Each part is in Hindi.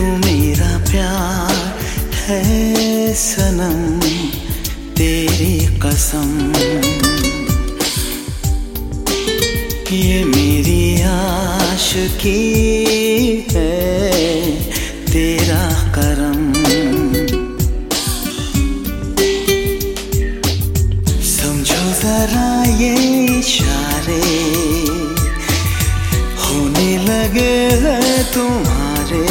तू मेरा प्यार है सनम, तेरी कसम। ये मेरी आशिकी है, तेरा करम। समझो जरा ये इशारे, होने लगे हैं तुम्हारे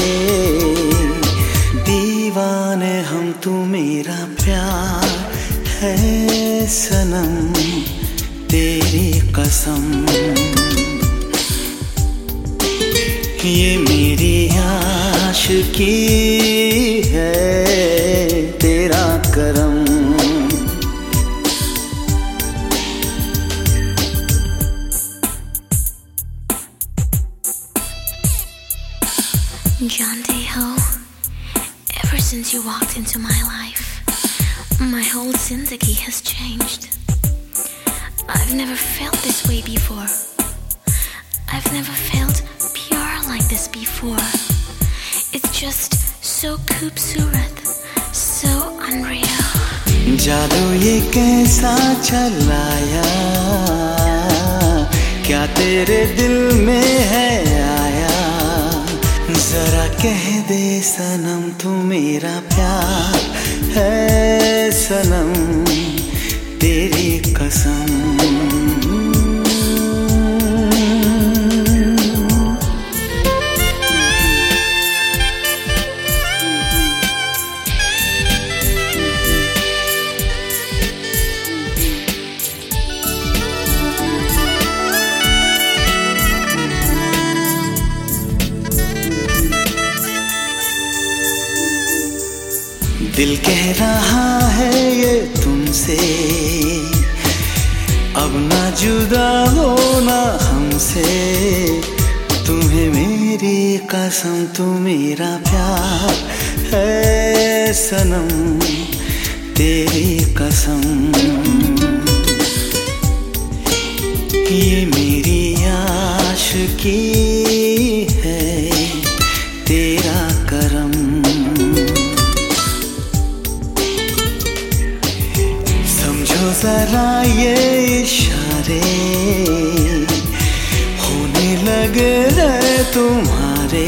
दीवाने हम। तू मेरा प्यार है सनम, तेरी कसम। ये मेरी आशिकी है, तेरा करम। जानते हो, ever since you walked into my life, my whole zindagi has changed. I've never felt this way before. I've never felt pure like this before. It's just so खूबसूरत, so unreal. जादू ये कैसा चलाया, क्या तेरे दिल में है आया? जरा कह दे सनम, तू मेरा प्यार है सनम, तेरी कसम। दिल कह रहा है ये तुमसे, अब ना जुदा होना हमसे। तुम्हें मेरी कसम, तू मेरा प्यार है सनम, तेरी कसम। ये मेरी आशिकी है, तेरा करम। जरा ये इशारे, होने लगे हैं तुम्हारे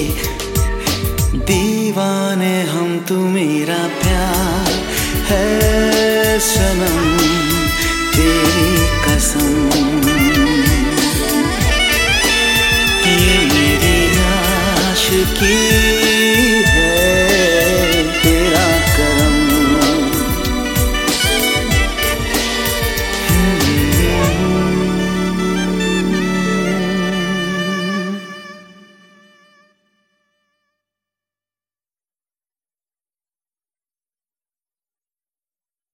दीवाने हम। तू मेरा प्यार है सनम, तेरी कसम।